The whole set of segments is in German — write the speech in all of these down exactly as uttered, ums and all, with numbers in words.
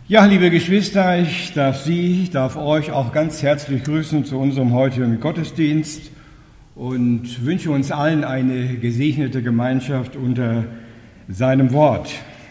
Ja, liebe Geschwister, ich darf Sie, ich darf euch auch ganz herzlich grüßen zu unserem heutigen Gottesdienst und wünsche uns allen eine gesegnete Gemeinschaft unter seinem Wort.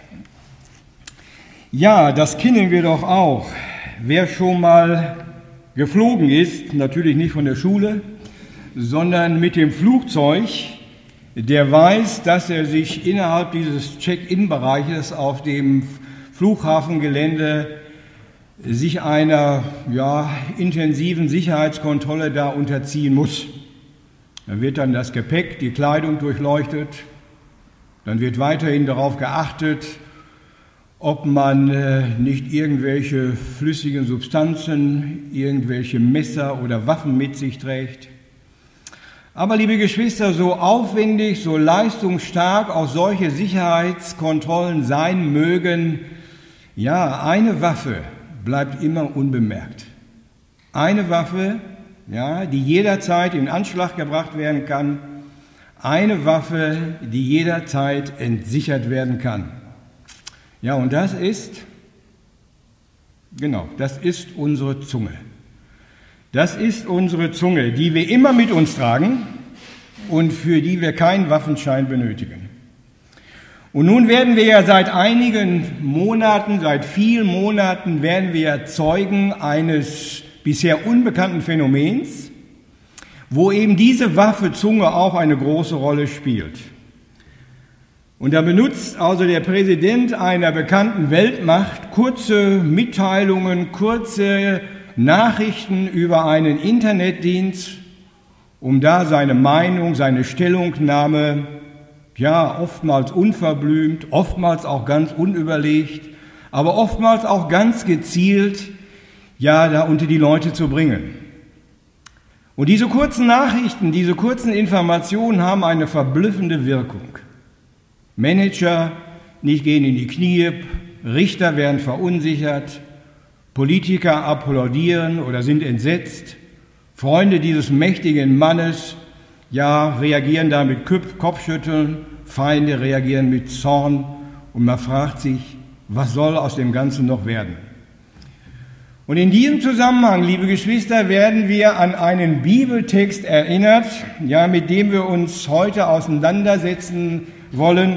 Ja, das kennen wir doch auch. Wer schon mal geflogen ist, natürlich nicht von der Schule, sondern mit dem Flugzeug, der weiß, dass er sich innerhalb dieses Check-in-Bereiches auf dem Flughafengelände sich einer ja, intensiven Sicherheitskontrolle da unterziehen muss. Dann wird dann das Gepäck, die Kleidung durchleuchtet, dann wird weiterhin darauf geachtet, ob man äh, nicht irgendwelche flüssigen Substanzen, irgendwelche Messer oder Waffen mit sich trägt. Aber liebe Geschwister, so aufwendig, so leistungsstark auch solche Sicherheitskontrollen sein mögen, ja, eine Waffe bleibt immer unbemerkt. Eine Waffe, ja, die jederzeit in Anschlag gebracht werden kann. Eine Waffe, die jederzeit entsichert werden kann. Ja, und das ist, genau, das ist unsere Zunge. Das ist unsere Zunge, die wir immer mit uns tragen und für die wir keinen Waffenschein benötigen. Und nun werden wir ja seit einigen Monaten, seit vielen Monaten werden wir ja Zeugen eines bisher unbekannten Phänomens, wo eben diese Waffe Zunge auch eine große Rolle spielt. Und da benutzt also der Präsident einer bekannten Weltmacht kurze Mitteilungen, kurze Nachrichten über einen Internetdienst, um da seine Meinung, seine Stellungnahme, ja, oftmals unverblümt, oftmals auch ganz unüberlegt, aber oftmals auch ganz gezielt, ja, da unter die Leute zu bringen. Und diese kurzen Nachrichten, diese kurzen Informationen haben eine verblüffende Wirkung. Manager nicht gehen in die Knie, Richter werden verunsichert, Politiker applaudieren oder sind entsetzt, Freunde dieses mächtigen Mannes, ja, reagieren da mit Kopfschütteln, Feinde reagieren mit Zorn und man fragt sich, was soll aus dem Ganzen noch werden? Und in diesem Zusammenhang, liebe Geschwister, werden wir an einen Bibeltext erinnert, ja, mit dem wir uns heute auseinandersetzen wollen,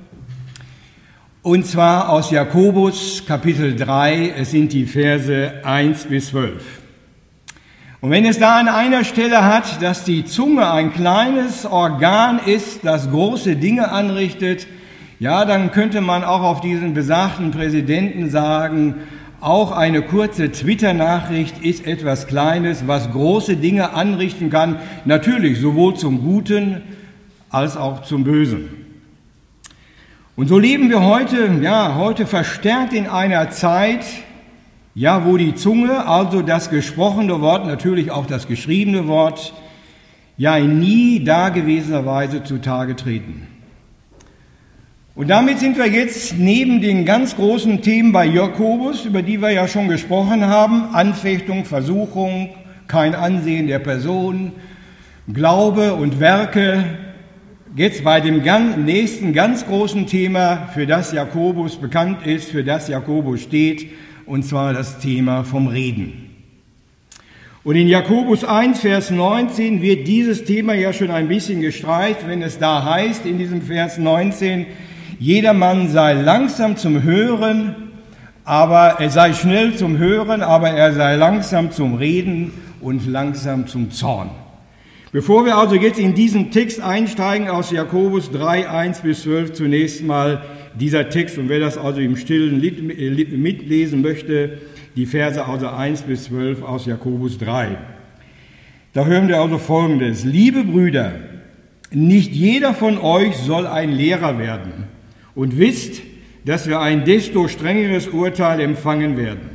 und zwar aus Jakobus Kapitel drei, es sind die Verse eins bis zwölf. Und wenn es da an einer Stelle hat, dass die Zunge ein kleines Organ ist, das große Dinge anrichtet, ja, dann könnte man auch auf diesen besagten Präsidenten sagen, auch eine kurze Twitter-Nachricht ist etwas Kleines, was große Dinge anrichten kann, natürlich sowohl zum Guten als auch zum Bösen. Und so leben wir heute, ja, heute verstärkt in einer Zeit, ja, wo die Zunge, also das gesprochene Wort, natürlich auch das geschriebene Wort, ja, in nie dagewesener Weise zutage treten. Und damit sind wir jetzt neben den ganz großen Themen bei Jakobus, über die wir ja schon gesprochen haben, Anfechtung, Versuchung, kein Ansehen der Person, Glaube und Werke, jetzt bei dem nächsten ganz großen Thema, für das Jakobus bekannt ist, für das Jakobus steht, und zwar das Thema vom Reden. Und in Jakobus eins, Vers neunzehn wird dieses Thema ja schon ein bisschen gestreift, wenn es da heißt, in diesem Vers neunzehn, jedermann sei langsam zum Hören, aber er sei schnell zum Hören, aber er sei langsam zum Reden und langsam zum Zorn. Bevor wir also jetzt in diesen Text einsteigen aus Jakobus drei, eins bis zwölf, zunächst mal dieser Text, und wer das also im Stillen mitlesen möchte, die Verse also eins bis zwölf aus Jakobus drei. Da hören wir also Folgendes: Liebe Brüder, nicht jeder von euch soll ein Lehrer werden, und wisst, dass wir ein desto strengeres Urteil empfangen werden.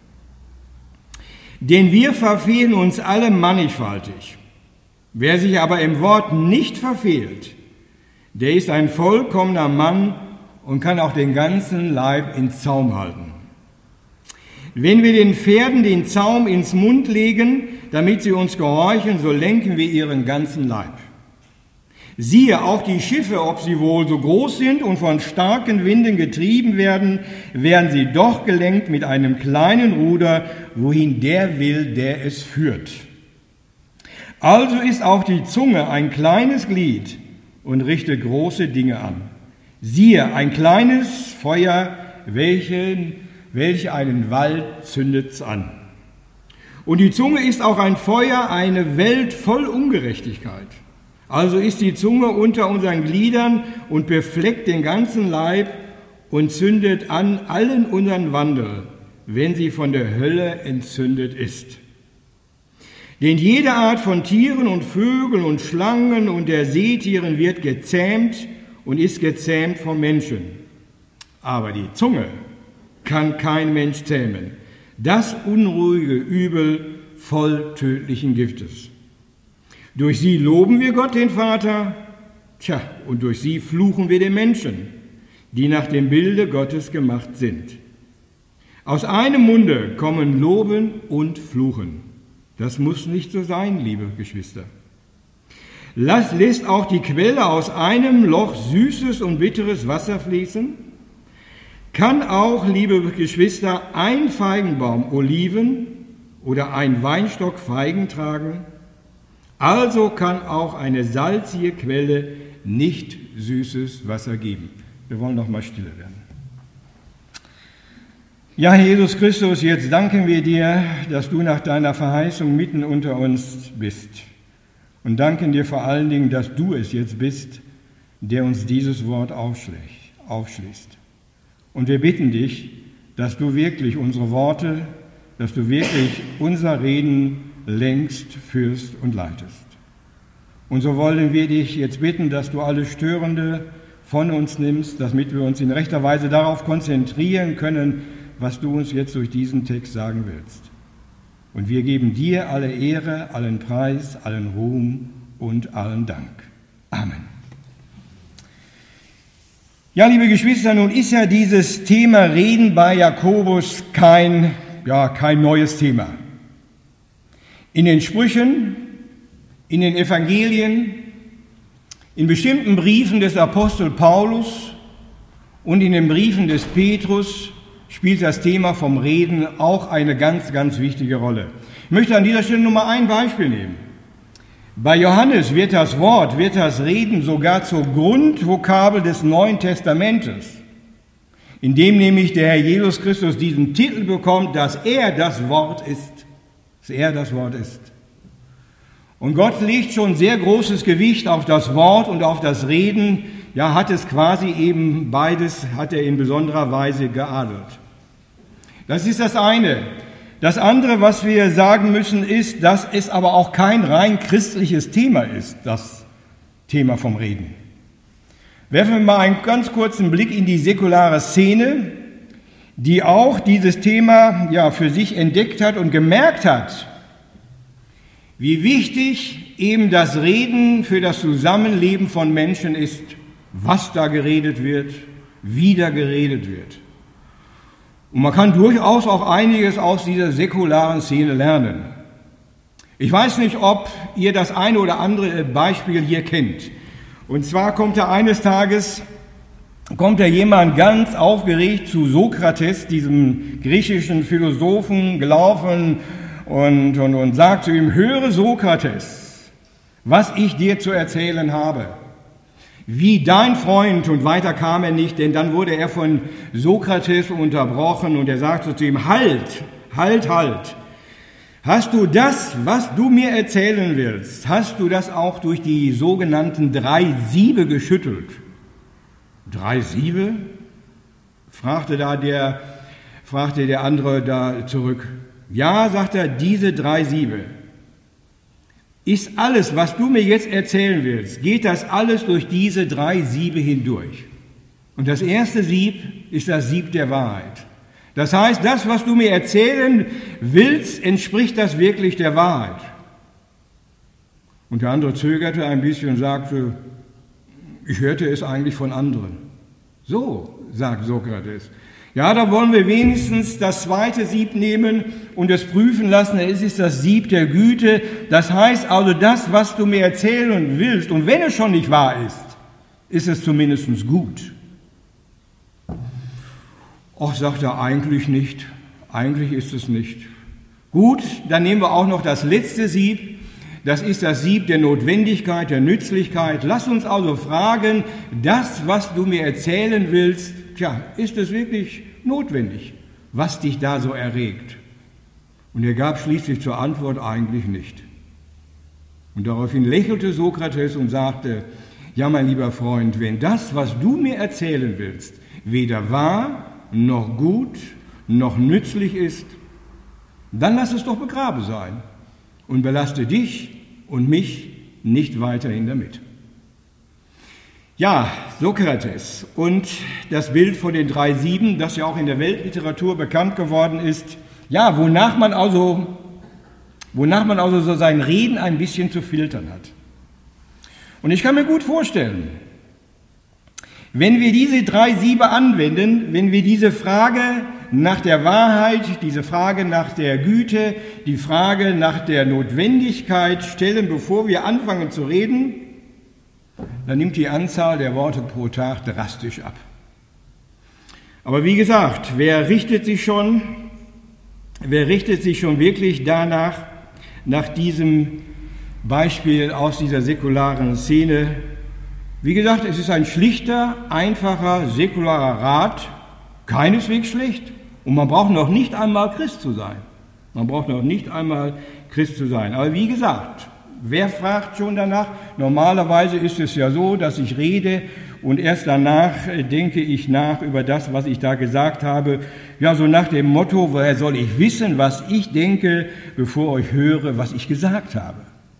Denn wir verfehlen uns alle mannigfaltig. Wer sich aber im Wort nicht verfehlt, der ist ein vollkommener Mann und kann auch den ganzen Leib in Zaum halten. Wenn wir den Pferden den Zaum ins Mund legen, damit sie uns gehorchen, so lenken wir ihren ganzen Leib. Siehe, auch die Schiffe, ob sie wohl so groß sind und von starken Winden getrieben werden, werden sie doch gelenkt mit einem kleinen Ruder, wohin der will, der es führt. Also ist auch die Zunge ein kleines Glied und richtet große Dinge an. Siehe, ein kleines Feuer, welchen, welch einen Wald zündet's an. Und die Zunge ist auch ein Feuer, eine Welt voll Ungerechtigkeit. Also ist die Zunge unter unseren Gliedern und befleckt den ganzen Leib und zündet an allen unseren Wandel, wenn sie von der Hölle entzündet ist. Denn jede Art von Tieren und Vögeln und Schlangen und der Seetieren wird gezähmt und ist gezähmt vom Menschen. Aber die Zunge kann kein Mensch zähmen. Das unruhige Übel voll tödlichen Giftes. Durch sie loben wir Gott, den Vater, tja, und durch sie fluchen wir den Menschen, die nach dem Bilde Gottes gemacht sind. Aus einem Munde kommen Loben und Fluchen. Das muss nicht so sein, liebe Geschwister. Lass, lässt auch die Quelle aus einem Loch süßes und bitteres Wasser fließen? Kann auch, liebe Geschwister, ein Feigenbaum Oliven oder ein Weinstock Feigen tragen? Also kann auch eine salzige Quelle nicht süßes Wasser geben. Wir wollen noch mal stille werden. Ja, Herr Jesus Christus, jetzt danken wir dir, dass du nach deiner Verheißung mitten unter uns bist. Und danken dir vor allen Dingen, dass du es jetzt bist, der uns dieses Wort aufschließt. Und wir bitten dich, dass du wirklich unsere Worte, dass du wirklich unser Reden lenkst, führst und leitest. Und so wollen wir dich jetzt bitten, dass du alles Störende von uns nimmst, damit wir uns in rechter Weise darauf konzentrieren können, was du uns jetzt durch diesen Text sagen willst. Und wir geben dir alle Ehre, allen Preis, allen Ruhm und allen Dank. Amen. Ja, liebe Geschwister, nun ist ja dieses Thema Reden bei Jakobus kein, ja, kein neues Thema. In den Sprüchen, in den Evangelien, in bestimmten Briefen des Apostel Paulus und in den Briefen des Petrus spielt das Thema vom Reden auch eine ganz, ganz wichtige Rolle. Ich möchte an dieser Stelle nur mal ein Beispiel nehmen. Bei Johannes wird das Wort, wird das Reden sogar zur Grundvokabel des Neuen Testamentes, indem nämlich der Herr Jesus Christus diesen Titel bekommt, dass er das Wort ist. Dass er das Wort ist. Und Gott legt schon sehr großes Gewicht auf das Wort und auf das Reden. Ja, hat es quasi eben beides, hat er in besonderer Weise geadelt. Das ist das eine. Das andere, was wir sagen müssen, ist, dass es aber auch kein rein christliches Thema ist, das Thema vom Reden. Werfen wir mal einen ganz kurzen Blick in die säkulare Szene, die auch dieses Thema ja für sich entdeckt hat und gemerkt hat, wie wichtig eben das Reden für das Zusammenleben von Menschen ist, was da geredet wird, wie da geredet wird. Und man kann durchaus auch einiges aus dieser säkularen Szene lernen. Ich weiß nicht, ob ihr das eine oder andere Beispiel hier kennt. Und zwar kommt da eines Tages kommt da jemand ganz aufgeregt zu Sokrates, diesem griechischen Philosophen, gelaufen und, und, und sagt zu ihm: Höre Sokrates, was ich dir zu erzählen habe. Wie dein Freund, und weiter kam er nicht, denn dann wurde er von Sokrates unterbrochen und er sagte zu ihm: Halt, halt, halt. Hast du das, was du mir erzählen willst, hast du das auch durch die sogenannten drei Siebe geschüttelt? Drei Siebe? fragte da der, fragte der andere da zurück. Ja, sagt er, diese drei Siebe. Ist alles, was du mir jetzt erzählen willst, geht das alles durch diese drei Siebe hindurch? Und das erste Sieb ist das Sieb der Wahrheit. Das heißt, das, was du mir erzählen willst, entspricht das wirklich der Wahrheit? Und der andere zögerte ein bisschen und sagte: Ich hörte es eigentlich von anderen. So, sagt Sokrates. Ja, da wollen wir wenigstens das zweite Sieb nehmen und es prüfen lassen. Es ist das Sieb der Güte. Das heißt also, das, was du mir erzählen willst, und wenn es schon nicht wahr ist, ist es zumindest gut. Ach, sagt er, eigentlich nicht. Eigentlich ist es nicht. Gut, dann nehmen wir auch noch das letzte Sieb. Das ist das Sieb der Notwendigkeit, der Nützlichkeit. Lass uns also fragen, das, was du mir erzählen willst, tja, ist es wirklich notwendig, was dich da so erregt? Und er gab schließlich zur Antwort, eigentlich nicht. Und daraufhin lächelte Sokrates und sagte, ja, mein lieber Freund, wenn das, was du mir erzählen willst, weder wahr, noch gut, noch nützlich ist, dann lass es doch begraben sein und belaste dich und mich nicht weiterhin damit. Ja, Sokrates und das Bild von den drei Sieben, das ja auch in der Weltliteratur bekannt geworden ist, ja, wonach man also, wonach man also so sein Reden ein bisschen zu filtern hat. Und ich kann mir gut vorstellen, wenn wir diese drei Siebe anwenden, wenn wir diese Frage nach der Wahrheit, diese Frage nach der Güte, die Frage nach der Notwendigkeit stellen, bevor wir anfangen zu reden, dann nimmt die Anzahl der Worte pro Tag drastisch ab. Aber wie gesagt, wer richtet sich schon, wer richtet sich schon wirklich danach, nach diesem Beispiel aus dieser säkularen Szene? Wie gesagt, es ist ein schlichter, einfacher, säkularer Rat, keineswegs schlecht. Und man braucht noch nicht einmal Christ zu sein. Man braucht noch nicht einmal Christ zu sein. Aber wie gesagt, wer fragt schon danach? Normalerweise ist es ja so, dass ich rede und erst danach denke ich nach über das, was ich da gesagt habe. Ja, so nach dem Motto, woher soll ich wissen, was ich denke, bevor ich höre, was ich gesagt habe.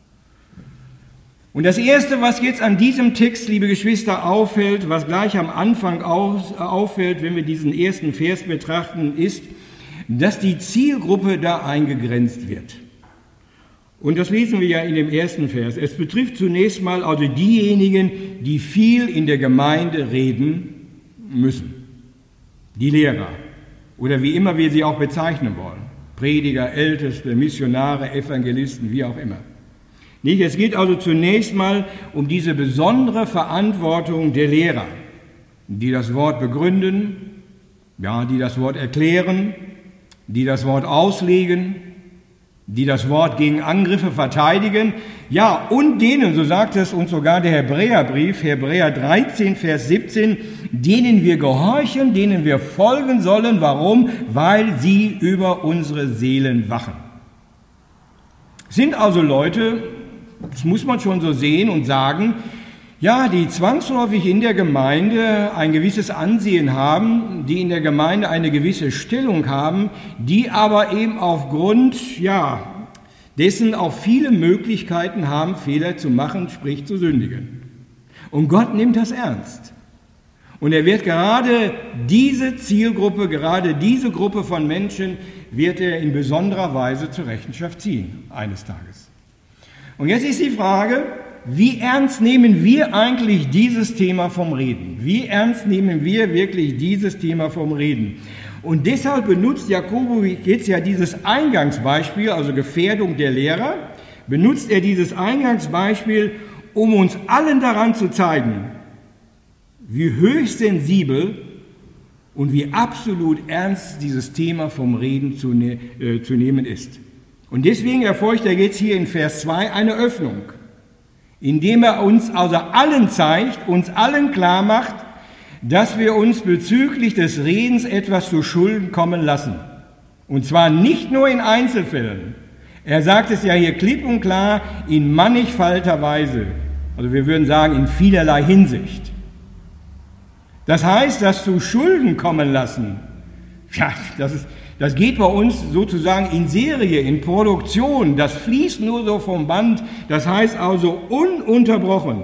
Und das Erste, was jetzt an diesem Text, liebe Geschwister, auffällt, was gleich am Anfang auffällt, wenn wir diesen ersten Vers betrachten, ist, dass die Zielgruppe da eingegrenzt wird. Und das lesen wir ja in dem ersten Vers. Es betrifft zunächst mal also diejenigen, die viel in der Gemeinde reden müssen. Die Lehrer oder wie immer wir sie auch bezeichnen wollen. Prediger, Älteste, Missionare, Evangelisten, wie auch immer. Nicht? Es geht also zunächst mal um diese besondere Verantwortung der Lehrer, die das Wort begründen, ja, die das Wort erklären, die das Wort auslegen, die das Wort gegen Angriffe verteidigen, ja, und denen, so sagt es uns sogar der Hebräerbrief, Hebräer dreizehn, Vers siebzehn, denen wir gehorchen, denen wir folgen sollen. Warum? Weil sie über unsere Seelen wachen. Sind also Leute, das muss man schon so sehen und sagen, ja, die zwangsläufig in der Gemeinde ein gewisses Ansehen haben, die in der Gemeinde eine gewisse Stellung haben, die aber eben aufgrund, ja, dessen auch viele Möglichkeiten haben, Fehler zu machen, sprich zu sündigen. Und Gott nimmt das ernst. Und er wird gerade diese Zielgruppe, gerade diese Gruppe von Menschen, wird er in besonderer Weise zur Rechenschaft ziehen, eines Tages. Und jetzt ist die Frage, wie ernst nehmen wir eigentlich dieses Thema vom Reden? Wie ernst nehmen wir wirklich dieses Thema vom Reden? Und deshalb benutzt Jakobus jetzt ja dieses Eingangsbeispiel, also Gefährdung der Lehrer, benutzt er dieses Eingangsbeispiel, um uns allen daran zu zeigen, wie höchst sensibel und wie absolut ernst dieses Thema vom Reden zu, ne, äh, zu nehmen ist. Und deswegen erfolgt er jetzt hier in Vers zwei eine Öffnung, indem er uns also allen zeigt, uns allen klar macht, dass wir uns bezüglich des Redens etwas zu Schulden kommen lassen. Und zwar nicht nur in Einzelfällen. Er sagt es ja hier klipp und klar, in mannigfalter Weise. Also wir würden sagen, in vielerlei Hinsicht. Das heißt, das zu Schulden kommen lassen, ja, das ist... Das geht bei uns sozusagen in Serie, in Produktion. Das fließt nur so vom Band. Das heißt also ununterbrochen.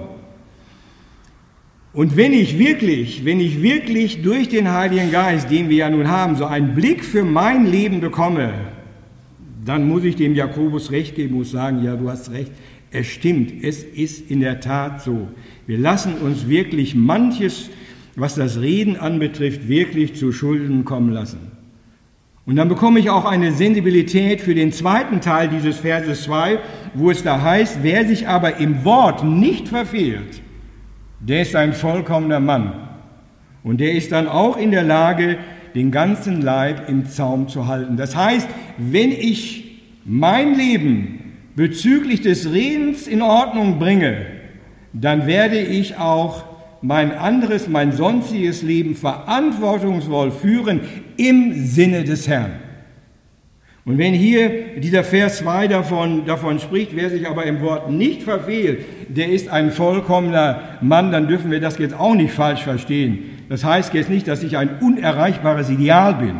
Und wenn ich wirklich, wenn ich wirklich durch den Heiligen Geist, den wir ja nun haben, so einen Blick für mein Leben bekomme, dann muss ich dem Jakobus recht geben, muss sagen, ja, du hast recht. Es stimmt, es ist in der Tat so. Wir lassen uns wirklich manches was das Reden anbetrifft, wirklich zu Schulden kommen lassen. Und dann bekomme ich auch eine Sensibilität für den zweiten Teil dieses Verses zwei, wo es da heißt, wer sich aber im Wort nicht verfehlt, der ist ein vollkommener Mann. Und der ist dann auch in der Lage, den ganzen Leib im Zaum zu halten. Das heißt, wenn ich mein Leben bezüglich des Redens in Ordnung bringe, dann werde ich auch mein anderes, mein sonstiges Leben verantwortungsvoll führen im Sinne des Herrn. Und wenn hier dieser Vers zwei davon, davon spricht, wer sich aber im Wort nicht verfehlt, der ist ein vollkommener Mann, dann dürfen wir das jetzt auch nicht falsch verstehen. Das heißt jetzt nicht, dass ich ein unerreichbares Ideal bin,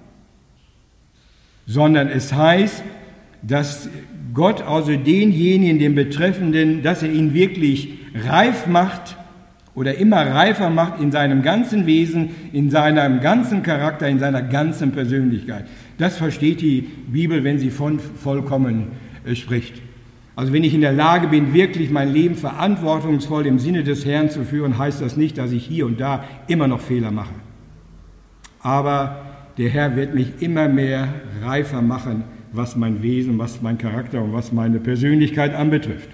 sondern es heißt, dass Gott also denjenigen, den Betreffenden, dass er ihn wirklich reif macht oder immer reifer macht in seinem ganzen Wesen, in seinem ganzen Charakter, in seiner ganzen Persönlichkeit. Das versteht die Bibel, wenn sie von vollkommen äh, spricht. Also wenn ich in der Lage bin, wirklich mein Leben verantwortungsvoll im Sinne des Herrn zu führen, heißt das nicht, dass ich hier und da immer noch Fehler mache. Aber der Herr wird mich immer mehr reifer machen, was mein Wesen, was mein Charakter und was meine Persönlichkeit anbetrifft.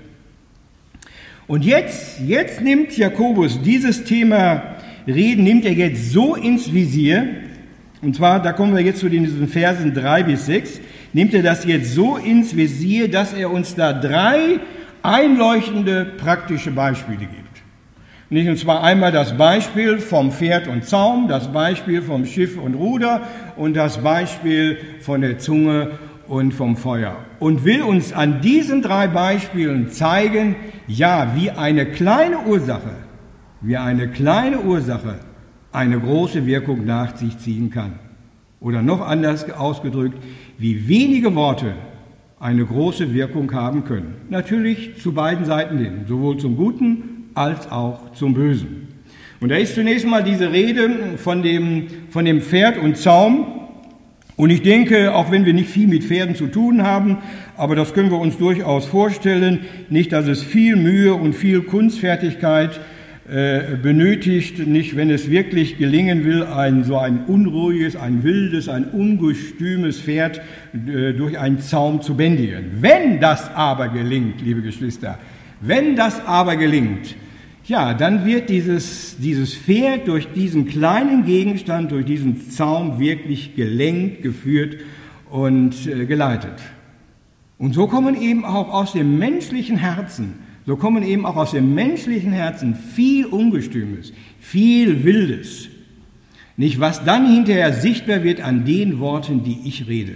Und jetzt, jetzt nimmt Jakobus dieses Thema Reden, nimmt er jetzt so ins Visier, und zwar, da kommen wir jetzt zu diesen Versen drei bis sechs, nimmt er das jetzt so ins Visier, dass er uns da drei einleuchtende praktische Beispiele gibt. Nicht, und zwar einmal das Beispiel vom Pferd und Zaum, das Beispiel vom Schiff und Ruder und das Beispiel von der Zunge und vom Feuer. Und will uns an diesen drei Beispielen zeigen, ja, wie eine kleine Ursache, wie eine kleine Ursache eine große Wirkung nach sich ziehen kann. Oder noch anders ausgedrückt, wie wenige Worte eine große Wirkung haben können. Natürlich zu beiden Seiten hin, sowohl zum Guten als auch zum Bösen. Und da ist zunächst mal diese Rede von dem, von dem Pferd und Zaum. Und ich denke, auch wenn wir nicht viel mit Pferden zu tun haben, aber das können wir uns durchaus vorstellen, nicht, dass es viel Mühe und viel Kunstfertigkeit äh, benötigt, nicht, wenn es wirklich gelingen will, ein so ein unruhiges, ein wildes, ein ungestümes Pferd äh, durch einen Zaum zu bändigen. Wenn das aber gelingt, liebe Geschwister, wenn das aber gelingt, ja, dann wird dieses, dieses Pferd durch diesen kleinen Gegenstand, durch diesen Zaum wirklich gelenkt, geführt und äh, geleitet. Und so kommen eben auch aus dem menschlichen Herzen, so kommen eben auch aus dem menschlichen Herzen viel Ungestümes, viel Wildes. Nicht, was dann hinterher sichtbar wird an den Worten, die ich rede.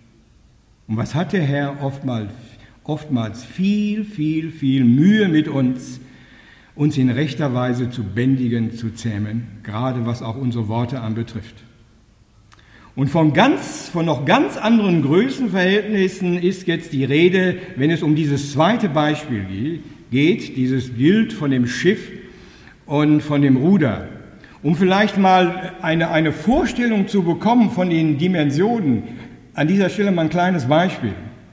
Und was hat der Herr oftmals, oftmals viel, viel, viel Mühe mit uns, uns in rechter Weise zu bändigen, zu zähmen, gerade was auch unsere Worte anbetrifft. Und von, ganz, von noch ganz anderen Größenverhältnissen ist jetzt die Rede, wenn es um dieses zweite Beispiel geht, dieses Bild von dem Schiff und von dem Ruder. Um vielleicht mal eine, eine Vorstellung zu bekommen von den Dimensionen, an dieser Stelle mal ein kleines Beispiel.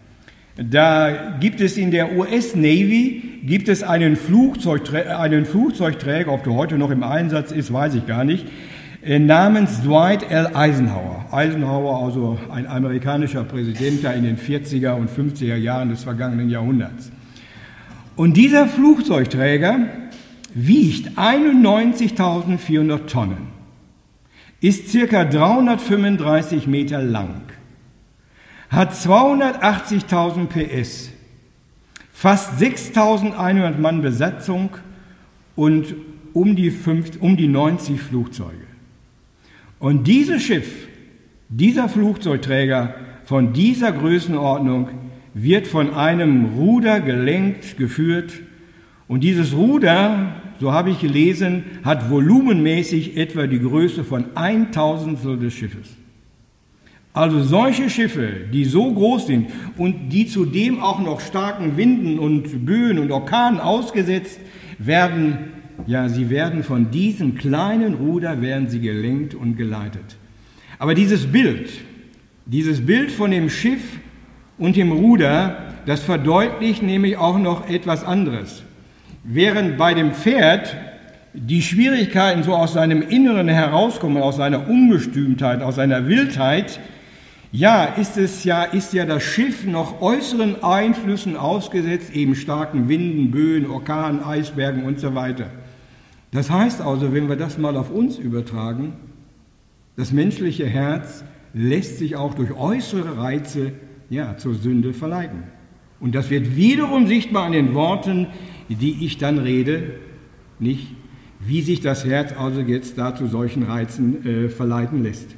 Da gibt es in der U S Navy gibt es einen, Flugzeugträ- einen Flugzeugträger, ob der heute noch im Einsatz ist, weiß ich gar nicht, äh, namens Dwight L. Eisenhower. Eisenhower, also ein amerikanischer Präsident da in den vierziger und fünfziger Jahren des vergangenen Jahrhunderts. Und dieser Flugzeugträger wiegt einundneunzigtausendvierhundert Tonnen, ist circa dreihundertfünfunddreißig Meter lang, hat zweihundertachtzigtausend P S, fast sechstausendeinhundert Mann Besatzung und um die, fünf, um die neunzig Flugzeuge. Und dieses Schiff, dieser Flugzeugträger von dieser Größenordnung wird von einem Ruder gelenkt, geführt. Und dieses Ruder, so habe ich gelesen, hat volumenmäßig etwa die Größe von ein Tausendstel des Schiffes. Also solche Schiffe, die so groß sind und die zudem auch noch starken Winden und Böen und Orkanen ausgesetzt werden, ja, sie werden von diesem kleinen Ruder, werden sie gelenkt und geleitet. Aber dieses Bild, dieses Bild von dem Schiff und dem Ruder, das verdeutlicht nämlich auch noch etwas anderes. Während bei dem Pferd die Schwierigkeiten so aus seinem Inneren herauskommen, aus seiner Unbestimmtheit, aus seiner Wildheit, ja, ist es ja, ist ja das Schiff noch äußeren Einflüssen ausgesetzt, eben starken Winden, Böen, Orkanen, Eisbergen und so weiter. Das heißt also, wenn wir das mal auf uns übertragen, das menschliche Herz lässt sich auch durch äußere Reize, ja, zur Sünde verleiten. Und das wird wiederum sichtbar an den Worten, die ich dann rede, nicht, wie sich das Herz also jetzt da zu solchen Reizen äh, verleiten lässt.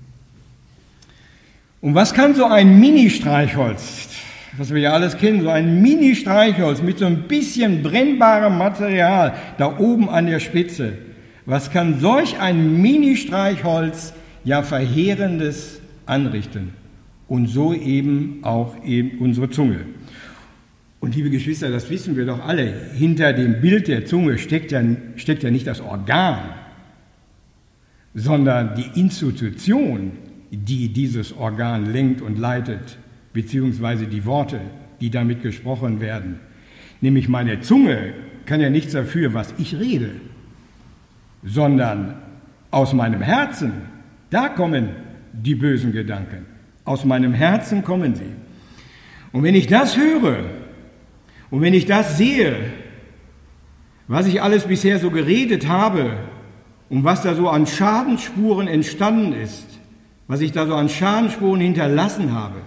Und was kann so ein Mini-Streichholz, was wir ja alles kennen, so ein Mini-Streichholz mit so ein bisschen brennbarem Material da oben an der Spitze, was kann solch ein Mini-Streichholz ja Verheerendes anrichten? Und so eben auch eben unsere Zunge. Und liebe Geschwister, das wissen wir doch alle, hinter dem Bild der Zunge steckt ja, steckt ja nicht das Organ, sondern die Institution, die dieses Organ lenkt und leitet, beziehungsweise die Worte, die damit gesprochen werden. Nämlich meine Zunge kann ja nichts dafür, was ich rede, sondern aus meinem Herzen, da kommen die bösen Gedanken. Aus meinem Herzen kommen sie. Und wenn ich das höre und wenn ich das sehe, was ich alles bisher so geredet habe und was da so an Schadensspuren entstanden ist, was ich da so an Schadensspuren hinterlassen habe,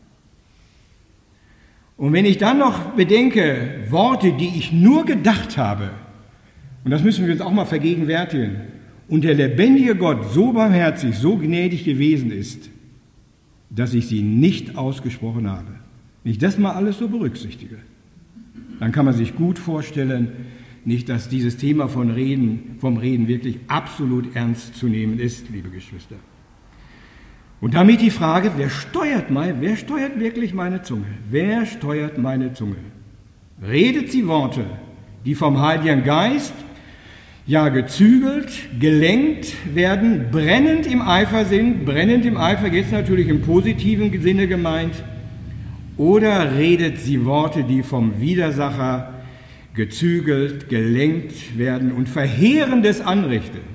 und wenn ich dann noch bedenke, Worte, die ich nur gedacht habe, und das müssen wir uns auch mal vergegenwärtigen, und der lebendige Gott so barmherzig, so gnädig gewesen ist, dass ich sie nicht ausgesprochen habe. Wenn ich das mal alles so berücksichtige, dann kann man sich gut vorstellen, nicht, dass dieses Thema von Reden, vom Reden wirklich absolut ernst zu nehmen ist, liebe Geschwister. Und damit die Frage, wer steuert mal, wer steuert wirklich meine Zunge? Wer steuert meine Zunge? Redet sie Worte, die vom Heiligen Geist ja gezügelt, gelenkt werden, brennend im Eifer sind, brennend im Eifer jetzt natürlich im positiven Sinne gemeint, oder redet sie Worte, die vom Widersacher gezügelt, gelenkt werden und Verheerendes anrichten?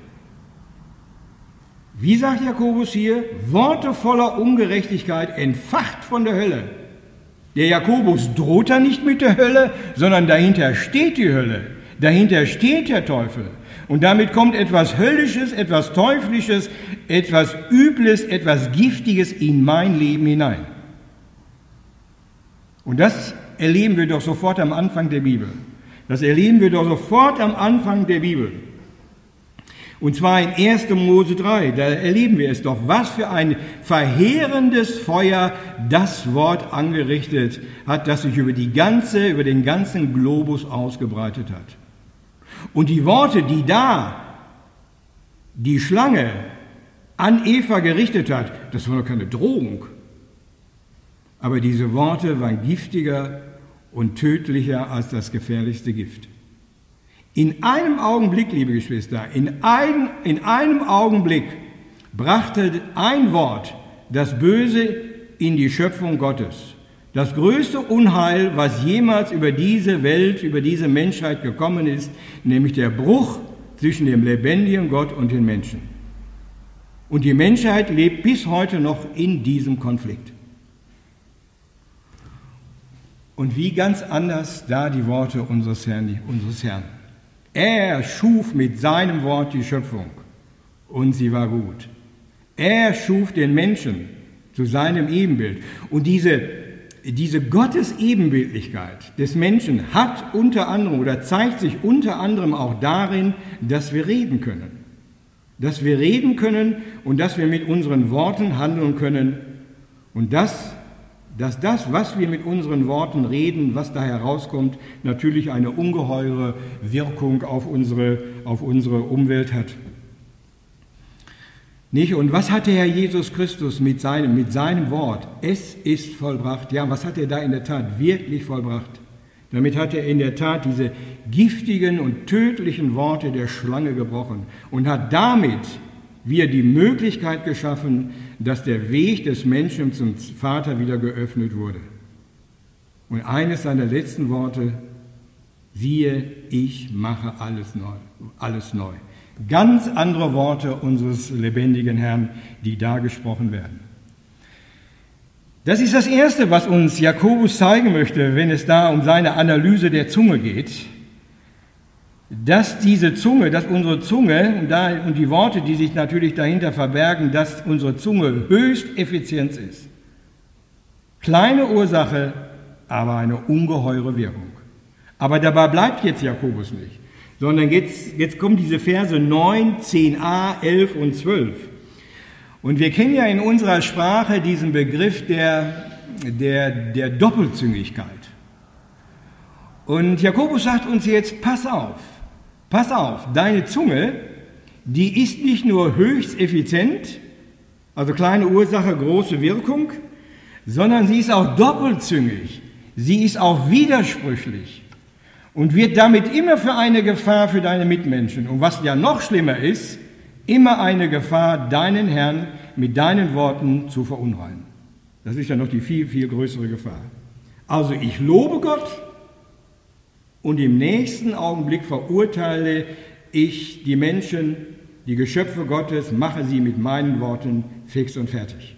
Wie sagt Jakobus hier? Worte voller Ungerechtigkeit, entfacht von der Hölle. Der Jakobus droht da nicht mit der Hölle, sondern dahinter steht die Hölle, dahinter steht der Teufel. Und damit kommt etwas Höllisches, etwas Teuflisches, etwas Übles, etwas Giftiges in mein Leben hinein. Und das erleben wir doch sofort am Anfang der Bibel. Das erleben wir doch sofort am Anfang der Bibel. Und zwar in erster Mose drei, da erleben wir es doch, was für ein verheerendes Feuer das Wort angerichtet hat, das sich über die ganze, über den ganzen Globus ausgebreitet hat. Und die Worte, die da die Schlange an Eva gerichtet hat, das war doch keine Drohung. Aber diese Worte waren giftiger und tödlicher als das gefährlichste Gift. In einem Augenblick, liebe Geschwister, in, ein, in einem Augenblick brachte ein Wort das Böse in die Schöpfung Gottes. Das größte Unheil, was jemals über diese Welt, über diese Menschheit gekommen ist, nämlich der Bruch zwischen dem lebendigen Gott und den Menschen. Und die Menschheit lebt bis heute noch in diesem Konflikt. Und wie ganz anders da die Worte unseres Herrn, unseres Herrn. Er schuf mit seinem Wort die Schöpfung und sie war gut. Er schuf den Menschen zu seinem Ebenbild. Und diese, diese Gottesebenbildlichkeit des Menschen hat unter anderem oder zeigt sich unter anderem auch darin, dass wir reden können. Dass wir reden können und dass wir mit unseren Worten handeln können. Und das dass das, was wir mit unseren Worten reden, was da herauskommt, natürlich eine ungeheure Wirkung auf unsere, auf unsere Umwelt hat. Nicht? Und was hat der Herr Jesus Christus mit seinem, mit seinem Wort? Es ist vollbracht. Ja, was hat er da in der Tat wirklich vollbracht? Damit hat er in der Tat diese giftigen und tödlichen Worte der Schlange gebrochen und hat damit wir die Möglichkeit geschaffen, dass der Weg des Menschen zum Vater wieder geöffnet wurde. Und eines seiner letzten Worte, Siehe, ich mache alles neu, alles neu. Ganz andere Worte unseres lebendigen Herrn, die da gesprochen werden. Das ist das Erste, was uns Jakobus zeigen möchte, wenn es da um seine Analyse der Zunge geht, dass diese Zunge, dass unsere Zunge und, da, und die Worte, die sich natürlich dahinter verbergen, dass unsere Zunge höchst effizient ist. Kleine Ursache, aber eine ungeheure Wirkung. Aber dabei bleibt jetzt Jakobus nicht, sondern jetzt, jetzt kommen diese Verse neun, zehn a, elf und zwölf. Und wir kennen ja in unserer Sprache diesen Begriff der, der, der Doppelzüngigkeit. Und Jakobus sagt uns jetzt, pass auf, pass auf, deine Zunge, die ist nicht nur höchst effizient, also kleine Ursache, große Wirkung, sondern sie ist auch doppelzüngig, sie ist auch widersprüchlich und wird damit immer für eine Gefahr für deine Mitmenschen. Und was ja noch schlimmer ist, immer eine Gefahr, deinen Herrn mit deinen Worten zu verunreinigen. Das ist ja noch die viel, viel größere Gefahr. Also ich lobe Gott und im nächsten Augenblick verurteile ich die Menschen, die Geschöpfe Gottes, mache sie mit meinen Worten fix und fertig.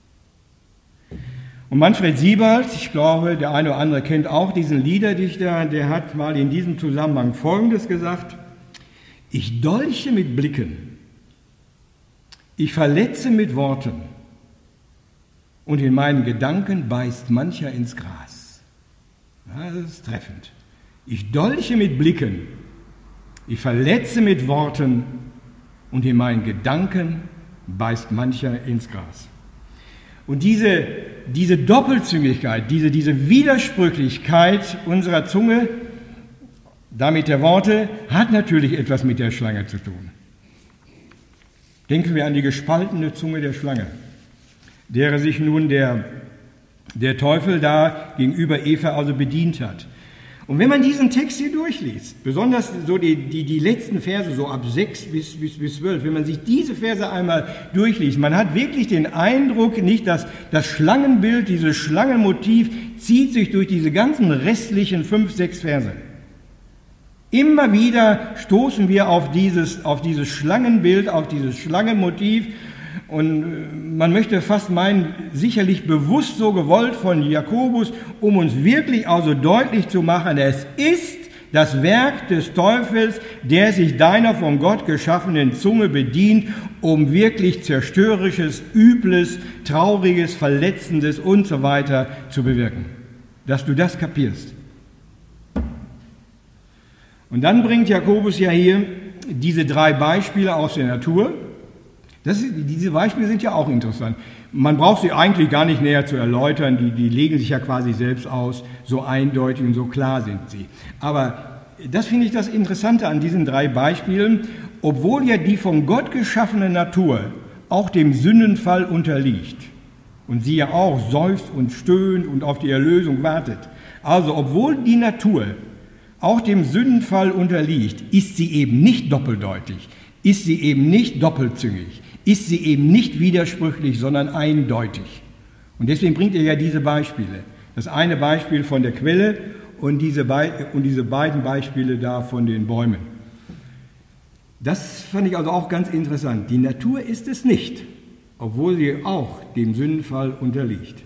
Und Manfred Siebert, ich glaube, der eine oder andere kennt auch diesen Liederdichter, der hat mal in diesem Zusammenhang Folgendes gesagt: Ich dolche mit Blicken, ich verletze mit Worten und in meinen Gedanken beißt mancher ins Gras. Ja, das ist treffend. Ich dolche mit Blicken, ich verletze mit Worten und in meinen Gedanken beißt mancher ins Gras. Und diese, diese Doppelzüngigkeit, diese, diese Widersprüchlichkeit unserer Zunge, damit der Worte, hat natürlich etwas mit der Schlange zu tun. Denken wir an die gespaltene Zunge der Schlange, derer sich nun der, der Teufel da gegenüber Eva also bedient hat. Und wenn man diesen Text hier durchliest, besonders so die, die, die letzten Verse, so ab sechs bis, bis, bis zwölf, wenn man sich diese Verse einmal durchliest, man hat wirklich den Eindruck, nicht, dass das Schlangenbild, dieses Schlangenmotiv zieht sich durch diese ganzen restlichen fünf, sechs Verse. Immer wieder stoßen wir auf dieses, auf dieses Schlangenbild, auf dieses Schlangenmotiv. Und man möchte fast meinen, sicherlich bewusst so gewollt von Jakobus, um uns wirklich also deutlich zu machen, es ist das Werk des Teufels, der sich deiner von Gott geschaffenen Zunge bedient, um wirklich zerstörerisches, übles, trauriges, verletzendes und so weiter zu bewirken. Dass du das kapierst. Und dann bringt Jakobus ja hier diese drei Beispiele aus der Natur. Das ist, diese Beispiele sind ja auch interessant. Man braucht sie eigentlich gar nicht näher zu erläutern, die, die legen sich ja quasi selbst aus, so eindeutig und so klar sind sie. Aber das finde ich das Interessante an diesen drei Beispielen, obwohl ja die von Gott geschaffene Natur auch dem Sündenfall unterliegt und sie ja auch seufzt und stöhnt und auf die Erlösung wartet. Also obwohl die Natur auch dem Sündenfall unterliegt, ist sie eben nicht doppeldeutig, ist sie eben nicht doppelzüngig, ist sie eben nicht widersprüchlich, sondern eindeutig. Und deswegen bringt er ja diese Beispiele. Das eine Beispiel von der Quelle und diese, Be- und diese beiden Beispiele da von den Bäumen. Das fand ich also auch ganz interessant. Die Natur ist es nicht, obwohl sie auch dem Sündenfall unterliegt.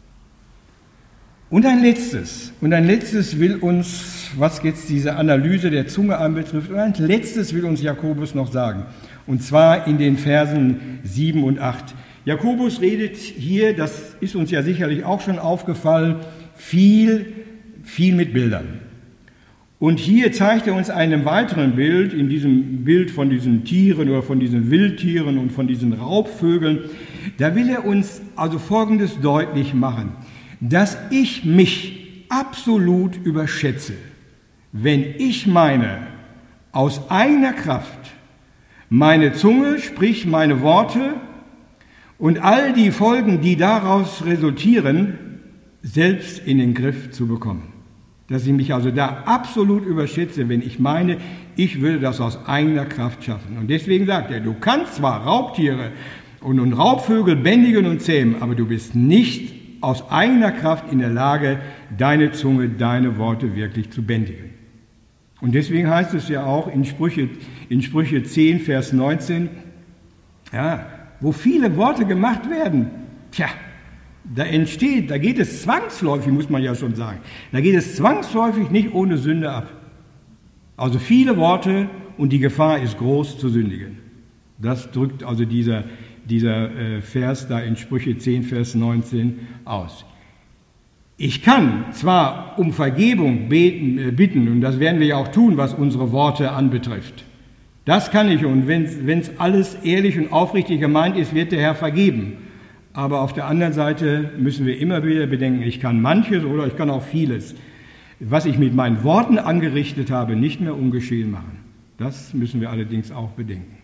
Und ein letztes, und ein letztes will uns, was jetzt diese Analyse der Zunge anbetrifft, und ein letztes will uns Jakobus noch sagen. Und zwar in den Versen sieben und acht. Jakobus redet hier, das ist uns ja sicherlich auch schon aufgefallen, viel, viel mit Bildern. Und hier zeigt er uns einem weiteren Bild, in diesem Bild von diesen Tieren oder von diesen Wildtieren und von diesen Raubvögeln, da will er uns also Folgendes deutlich machen, dass ich mich absolut überschätze, wenn ich meine, aus eigener Kraft meine Zunge, sprich meine Worte und all die Folgen, die daraus resultieren, selbst in den Griff zu bekommen. Dass ich mich also da absolut überschätze, wenn ich meine, ich würde das aus eigener Kraft schaffen. Und deswegen sagt er, du kannst zwar Raubtiere und, und Raubvögel bändigen und zähmen, aber du bist nicht aus eigener Kraft in der Lage, deine Zunge, deine Worte wirklich zu bändigen. Und deswegen heißt es ja auch in Sprüche, in Sprüche zehn, Vers neunzehn, ja, wo viele Worte gemacht werden, tja, da entsteht, da geht es zwangsläufig, muss man ja schon sagen, da geht es zwangsläufig nicht ohne Sünde ab. Also viele Worte und die Gefahr ist groß zu sündigen. Das drückt also dieser, dieser äh, Vers da in Sprüche zehn, Vers neunzehn aus. Ich kann zwar um Vergebung beten, äh, bitten, und das werden wir ja auch tun, was unsere Worte anbetrifft. Das kann ich, und wenn es alles ehrlich und aufrichtig gemeint ist, wird der Herr vergeben. Aber auf der anderen Seite müssen wir immer wieder bedenken, ich kann manches oder ich kann auch vieles, was ich mit meinen Worten angerichtet habe, nicht mehr ungeschehen machen. Das müssen wir allerdings auch bedenken.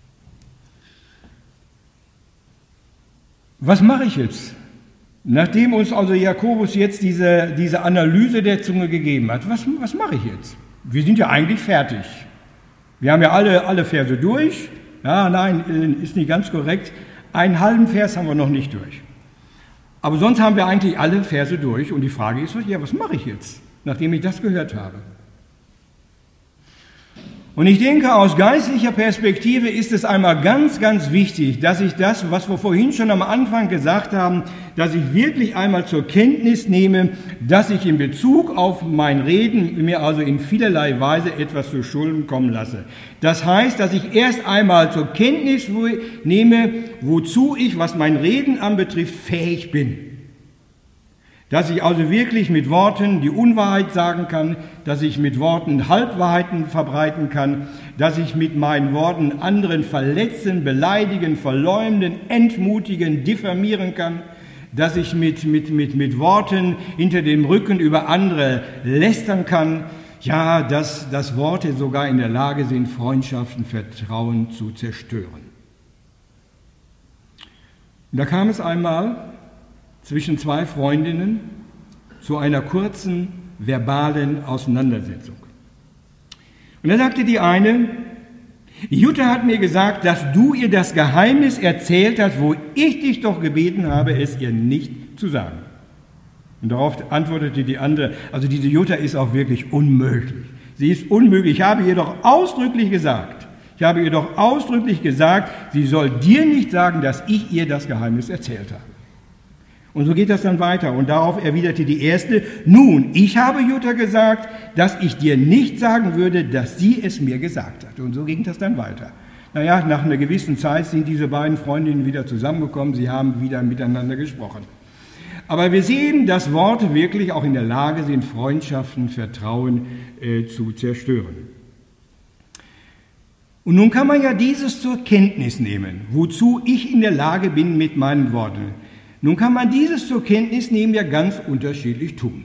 Was mache ich jetzt? Nachdem uns also Jakobus jetzt diese, diese Analyse der Zunge gegeben hat, was, was mache ich jetzt? Wir sind ja eigentlich fertig. Wir haben ja alle, alle Verse durch. Ja, nein, ist nicht ganz korrekt. Einen halben Vers haben wir noch nicht durch. Aber sonst haben wir eigentlich alle Verse durch. Und die Frage ist, ja, was mache ich jetzt, nachdem ich das gehört habe? Und ich denke, aus geistlicher Perspektive ist es einmal ganz, ganz wichtig, dass ich das, was wir vorhin schon am Anfang gesagt haben, dass ich wirklich einmal zur Kenntnis nehme, dass ich in Bezug auf mein Reden mir also in vielerlei Weise etwas zu Schulden kommen lasse. Das heißt, dass ich erst einmal zur Kenntnis nehme, wozu ich, was mein Reden anbetrifft, fähig bin. Dass ich also wirklich mit Worten die Unwahrheit sagen kann, dass ich mit Worten Halbwahrheiten verbreiten kann, dass ich mit meinen Worten anderen verletzen, beleidigen, verleumden, entmutigen, diffamieren kann, dass ich mit, mit, mit, mit Worten hinter dem Rücken über andere lästern kann, ja, dass, dass Worte sogar in der Lage sind, Freundschaften, Vertrauen zu zerstören. Und da kam es einmal zwischen zwei Freundinnen zu einer kurzen verbalen Auseinandersetzung. Und da sagte die eine, Jutta hat mir gesagt, dass du ihr das Geheimnis erzählt hast, wo ich dich doch gebeten habe, es ihr nicht zu sagen. Und darauf antwortete die andere, also diese Jutta ist auch wirklich unmöglich. Sie ist unmöglich. Ich habe ihr doch ausdrücklich gesagt, ich habe ihr doch ausdrücklich gesagt, sie soll dir nicht sagen, dass ich ihr das Geheimnis erzählt habe. Und so geht das dann weiter. Und darauf erwiderte die erste, nun, ich habe Jutta gesagt, dass ich dir nicht sagen würde, dass sie es mir gesagt hat. Und so ging das dann weiter. Naja, nach einer gewissen Zeit sind diese beiden Freundinnen wieder zusammengekommen, sie haben wieder miteinander gesprochen. Aber wir sehen, dass Worte wirklich auch in der Lage sind, Freundschaften, Vertrauen äh, zu zerstören. Und nun kann man ja dieses zur Kenntnis nehmen, wozu ich in der Lage bin mit meinen Worten. Nun kann man dieses zur Kenntnis nehmen ja ganz unterschiedlich tun.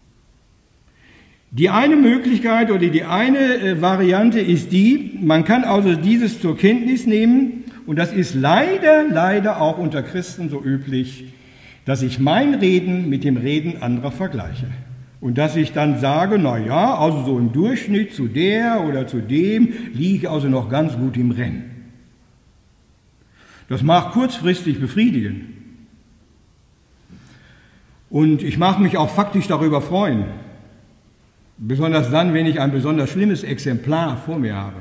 Die eine Möglichkeit oder die eine äh, Variante ist die, man kann also dieses zur Kenntnis nehmen, und das ist leider, leider auch unter Christen so üblich, dass ich mein Reden mit dem Reden anderer vergleiche. Und dass ich dann sage, na ja, also so im Durchschnitt zu der oder zu dem liege ich also noch ganz gut im Rennen. Das mag kurzfristig befriedigen. Und ich mag mich auch faktisch darüber freuen, besonders dann, wenn ich ein besonders schlimmes Exemplar vor mir habe.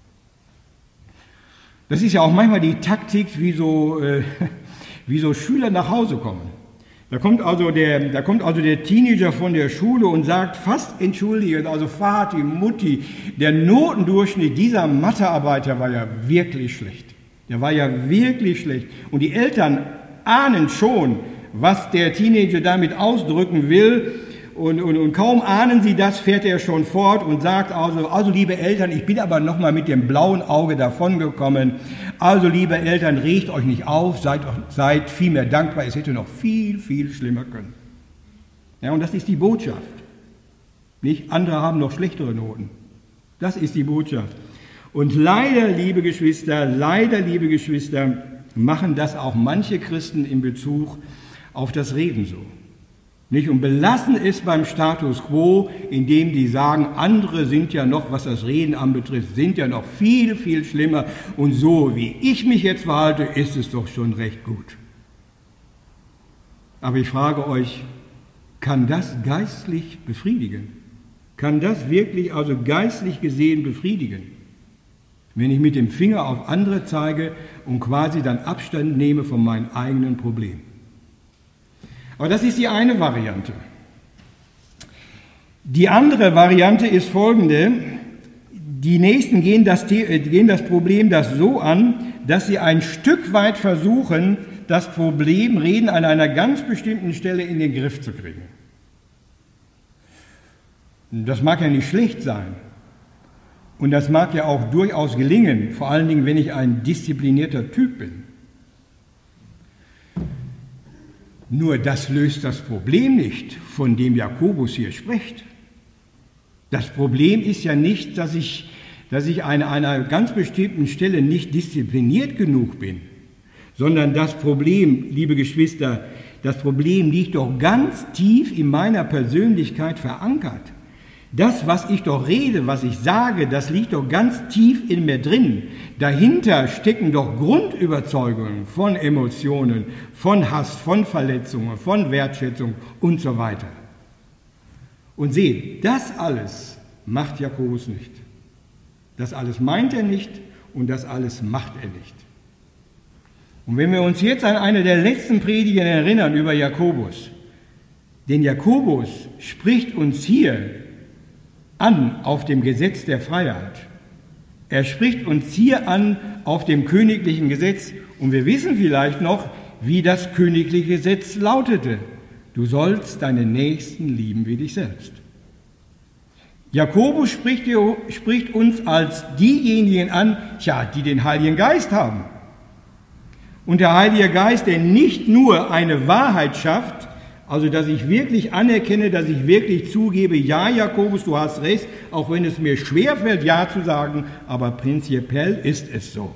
Das ist ja auch manchmal die Taktik, wie so, äh, wie so Schüler nach Hause kommen. Da kommt, also der, da kommt also der Teenager von der Schule und sagt fast entschuldigend, also Vati, Mutti, der Notendurchschnitt dieser Mathearbeiter war ja wirklich schlecht. Der war ja wirklich schlecht. Und die Eltern ahnen schon, was der Teenager damit ausdrücken will. Und, und, und kaum ahnen sie das, fährt er schon fort und sagt also, also liebe Eltern, ich bin aber nochmal mit dem blauen Auge davongekommen. Also liebe Eltern, regt euch nicht auf, seid, seid vielmehr dankbar, es hätte noch viel, viel schlimmer können. Ja, und das ist die Botschaft. Nicht? Andere haben noch schlechtere Noten. Das ist die Botschaft. Und leider, liebe Geschwister, leider, liebe Geschwister, machen das auch manche Christen in Bezug auf das Reden so. Nicht? Und belassen es beim Status quo, indem die sagen, andere sind ja noch, was das Reden anbetrifft, sind ja noch viel, viel schlimmer. Und so wie ich mich jetzt verhalte, ist es doch schon recht gut. Aber ich frage euch, kann das geistlich befriedigen? kann das wirklich also geistlich gesehen befriedigen, wenn ich mit dem Finger auf andere zeige und quasi dann Abstand nehme von meinem eigenen Problem. Aber das ist die eine Variante. Die andere Variante ist folgende: Die Nächsten gehen das, gehen das Problem das so an, dass sie ein Stück weit versuchen, das Problem Reden an einer ganz bestimmten Stelle in den Griff zu kriegen. Das mag ja nicht schlecht sein. Und das mag ja auch durchaus gelingen, vor allen Dingen, wenn ich ein disziplinierter Typ bin. Nur das löst das Problem nicht, von dem Jakobus hier spricht. Das Problem ist ja nicht, dass ich, dass ich an einer ganz bestimmten Stelle nicht diszipliniert genug bin, sondern das Problem, liebe Geschwister, das Problem liegt doch ganz tief in meiner Persönlichkeit verankert. Das, was ich doch rede, was ich sage, das liegt doch ganz tief in mir drin. Dahinter stecken doch Grundüberzeugungen von Emotionen, von Hass, von Verletzungen, von Wertschätzung und so weiter. Und seht, das alles macht Jakobus nicht. Das alles meint er nicht und das alles macht er nicht. Und wenn wir uns jetzt an eine der letzten Predigen erinnern über Jakobus, denn Jakobus spricht uns hier an auf dem Gesetz der Freiheit. Er spricht uns hier an auf dem königlichen Gesetz und wir wissen vielleicht noch, wie das königliche Gesetz lautete. Du sollst deinen Nächsten lieben wie dich selbst. Jakobus spricht, spricht uns als diejenigen an, tja, die den Heiligen Geist haben. Und der Heilige Geist, der nicht nur eine Wahrheit schafft, also dass ich wirklich anerkenne, dass ich wirklich zugebe, ja, Jakobus, du hast recht, auch wenn es mir schwerfällt, ja zu sagen, aber prinzipiell ist es so.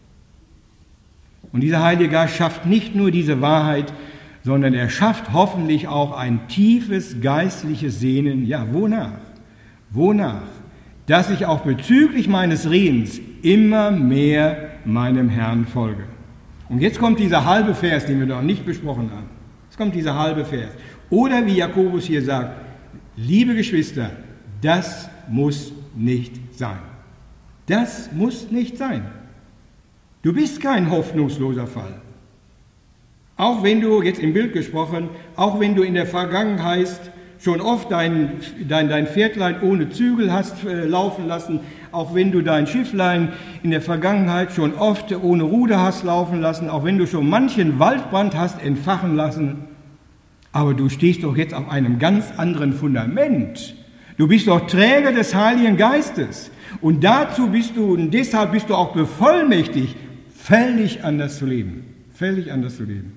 Und dieser Heilige Geist schafft nicht nur diese Wahrheit, sondern er schafft hoffentlich auch ein tiefes geistliches Sehnen. Ja, wonach? Wonach? Dass ich auch bezüglich meines Redens immer mehr meinem Herrn folge. Und jetzt kommt dieser halbe Vers, den wir noch nicht besprochen haben. Jetzt kommt dieser halbe Vers. Oder wie Jakobus hier sagt, liebe Geschwister, das muss nicht sein. Das muss nicht sein. Du bist kein hoffnungsloser Fall. Auch wenn du, jetzt im Bild gesprochen, auch wenn du in der Vergangenheit schon oft dein, dein, dein Pferdlein ohne Zügel hast äh, laufen lassen, auch wenn du dein Schifflein in der Vergangenheit schon oft ohne Ruder hast laufen lassen, auch wenn du schon manchen Waldbrand hast entfachen lassen, aber du stehst doch jetzt auf einem ganz anderen Fundament. Du bist doch Träger des Heiligen Geistes und dazu bist du, und deshalb bist du auch bevollmächtigt, völlig anders zu leben, völlig anders zu leben.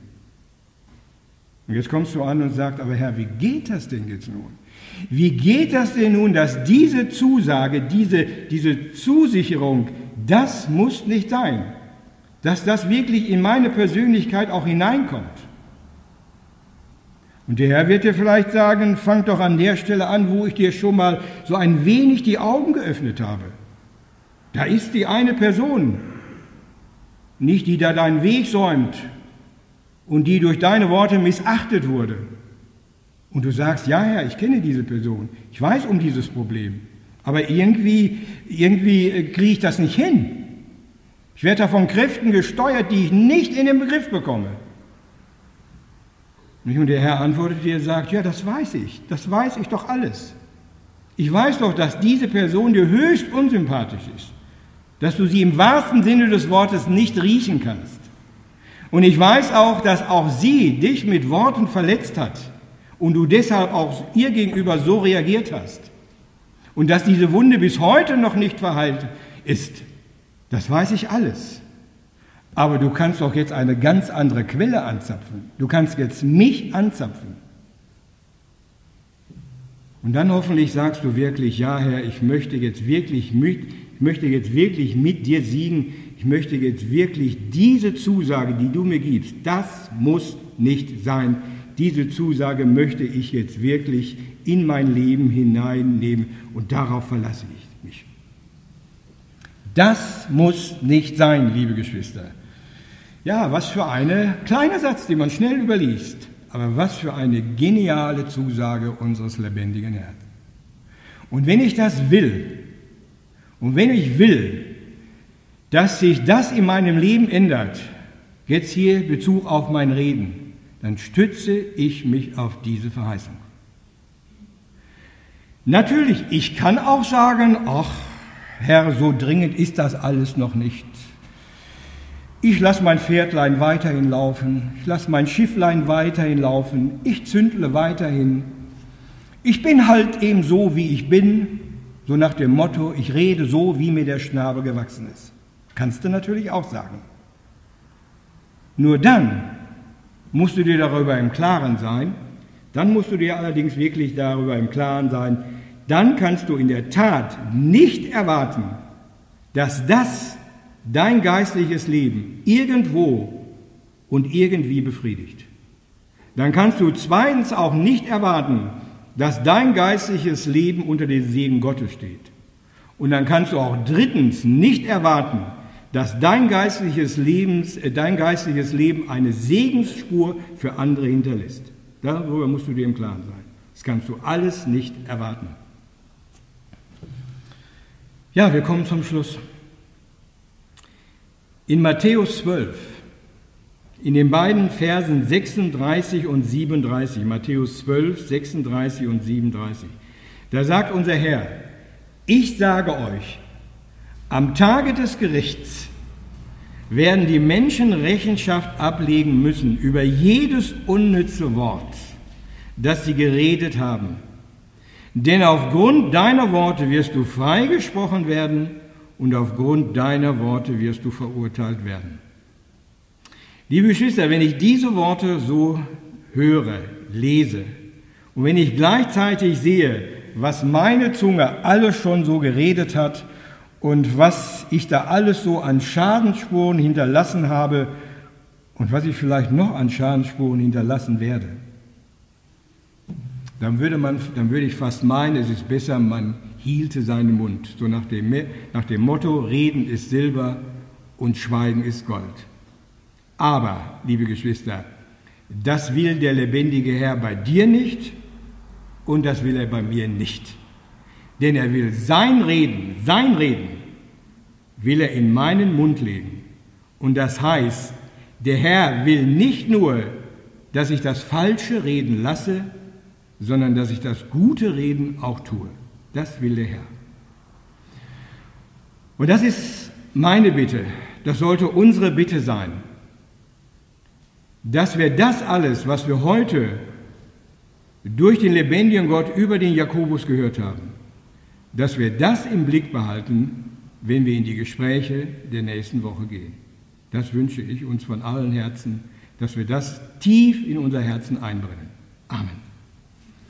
Und jetzt kommst du an und sagst, aber Herr, wie geht das denn jetzt nun? Wie geht das denn nun, dass diese Zusage, diese, diese Zusicherung, das muss nicht sein, dass das wirklich in meine Persönlichkeit auch hineinkommt? Und der Herr wird dir vielleicht sagen, fang doch an der Stelle an, wo ich dir schon mal so ein wenig die Augen geöffnet habe. Da ist die eine Person, nicht die da deinen Weg säumt, und die durch deine Worte missachtet wurde. Und du sagst, ja Herr, ich kenne diese Person, ich weiß um dieses Problem, aber irgendwie, irgendwie kriege ich das nicht hin. Ich werde da von Kräften gesteuert, die ich nicht in den Begriff bekomme. Und der Herr antwortet dir und sagt, ja, das weiß ich, das weiß ich doch alles. Ich weiß doch, dass diese Person dir höchst unsympathisch ist, dass du sie im wahrsten Sinne des Wortes nicht riechen kannst. Und ich weiß auch, dass auch sie dich mit Worten verletzt hat und du deshalb auch ihr gegenüber so reagiert hast. Und dass diese Wunde bis heute noch nicht verheilt ist, das weiß ich alles. Aber du kannst doch jetzt eine ganz andere Quelle anzapfen. Du kannst jetzt mich anzapfen. Und dann hoffentlich sagst du wirklich, ja Herr, ich möchte jetzt wirklich mit, ich möchte jetzt wirklich mit dir siegen. Ich möchte jetzt wirklich diese Zusage, die du mir gibst, das muss nicht sein. Diese Zusage möchte ich jetzt wirklich in mein Leben hineinnehmen und darauf verlasse ich mich. Das muss nicht sein, liebe Geschwister. Ja, was für ein kleiner Satz, den man schnell überliest, aber was für eine geniale Zusage unseres lebendigen Herrn. Und wenn ich das will, und wenn ich will, dass sich das in meinem Leben ändert, jetzt hier Bezug auf mein Reden, dann stütze ich mich auf diese Verheißung. Natürlich, ich kann auch sagen, ach Herr, so dringend ist das alles noch nicht. Ich lasse mein Pferdlein weiterhin laufen, ich lasse mein Schifflein weiterhin laufen, ich zündle weiterhin. Ich bin halt eben so, wie ich bin, so nach dem Motto, ich rede so, wie mir der Schnabel gewachsen ist. Kannst du natürlich auch sagen. Nur dann musst du dir darüber im Klaren sein, dann musst du dir allerdings wirklich darüber im Klaren sein, dann kannst du in der Tat nicht erwarten, dass das dein geistliches Leben irgendwo und irgendwie befriedigt. Dann kannst du zweitens auch nicht erwarten, dass dein geistliches Leben unter den Segen Gottes steht. Und dann kannst du auch drittens nicht erwarten, dass dein geistliches, Lebens, äh, dein geistliches Leben eine Segensspur für andere hinterlässt. Darüber musst du dir im Klaren sein. Das kannst du alles nicht erwarten. Ja, wir kommen zum Schluss. In Matthäus zwölf, in den beiden Versen sechsunddreißig und siebenunddreißig, Matthäus zwölf, sechsunddreißig und siebenunddreißig, da sagt unser Herr, ich sage euch, am Tage des Gerichts werden die Menschen Rechenschaft ablegen müssen über jedes unnütze Wort, das sie geredet haben. Denn aufgrund deiner Worte wirst du freigesprochen werden und aufgrund deiner Worte wirst du verurteilt werden. Liebe Geschwister, wenn ich diese Worte so höre, lese und wenn ich gleichzeitig sehe, was meine Zunge alles schon so geredet hat und was ich da alles so an Schadensspuren hinterlassen habe und was ich vielleicht noch an Schadensspuren hinterlassen werde, dann würde, man, dann würde ich fast meinen, es ist besser, man hielte seinen Mund. So nach dem, nach dem Motto, Reden ist Silber und Schweigen ist Gold. Aber, liebe Geschwister, das will der lebendige Herr bei dir nicht und das will er bei mir nicht. Denn er will sein Reden, sein Reden, will er in meinen Mund legen. Und das heißt, der Herr will nicht nur, dass ich das Falsche reden lasse, sondern dass ich das Gute reden auch tue. Das will der Herr. Und das ist meine Bitte, das sollte unsere Bitte sein, dass wir das alles, was wir heute durch den lebendigen Gott über den Jakobus gehört haben, dass wir das im Blick behalten, wenn wir in die Gespräche der nächsten Woche gehen. Das wünsche ich uns von allen Herzen, dass wir das tief in unser Herzen einbrennen. Amen.